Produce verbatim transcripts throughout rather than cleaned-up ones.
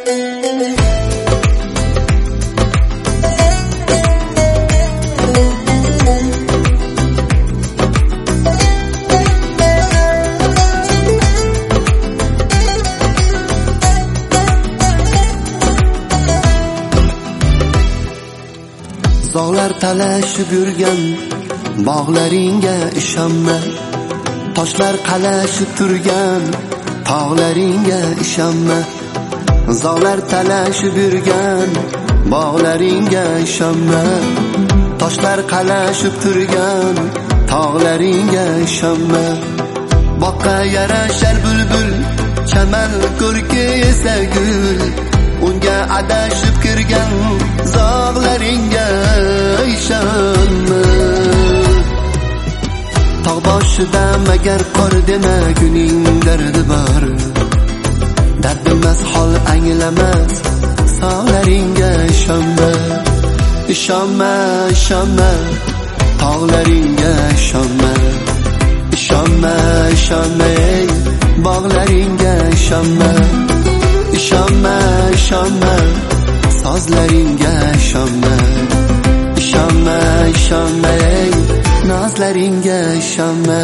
Zog'lar talashib yurgan bog'laringga ishonma, toshlar qalashib turgan tog'laringga ishonma. Zog'lar talashib yurgan bog'laringga ishonma, toshlar qalashib turgan tog'laringga ishonma. Boqqa yarashar bulbul, chaman ko'rki esa gul, unga adashib kirgan zog'laringga ishonma. Tog' boshida magar qor demaguning dardi bor, dard bilmas hol anglamas sog'laringga ishonma. Ishonma, ishonma, tog'laringga ishonma. Ishonma, ishonma, bog'laringga ishonma. Ishonma, ishonma, sozlaringga ishonma. Ishonma, ishonma, nozlaringga ishonma.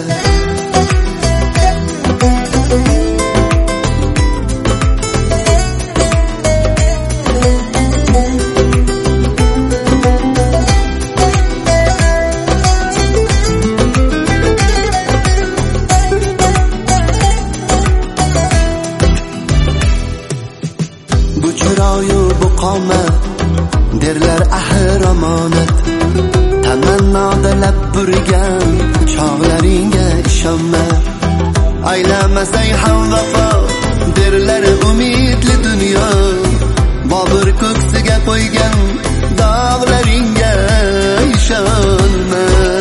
Bu chiroyu bu qomat derlar ahir omonat, tamannoda lab burgan chog'laringga ishonma. Aylamasang ham vafo derlar umidli dunyo, Bobur ko'ksiga qo'ygan dog'laringga ishonma.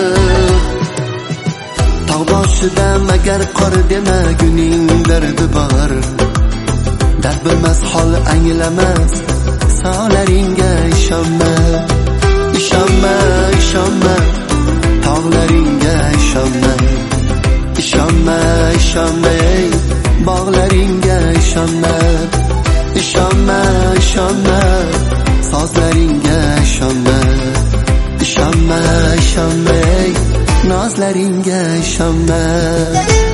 Tog' boshida magar qor demaguning dardi bor, dard bilmas hol anglamas sog'laringga ishonma. Ishonma, ishonma, tog'laringga ishonma. Ishonma, ishonma, bog'laringga ishonma. Ishonma, ishonma, sozlaringga ishonma. Ishonma, ishonma, nozlaringga ishonma.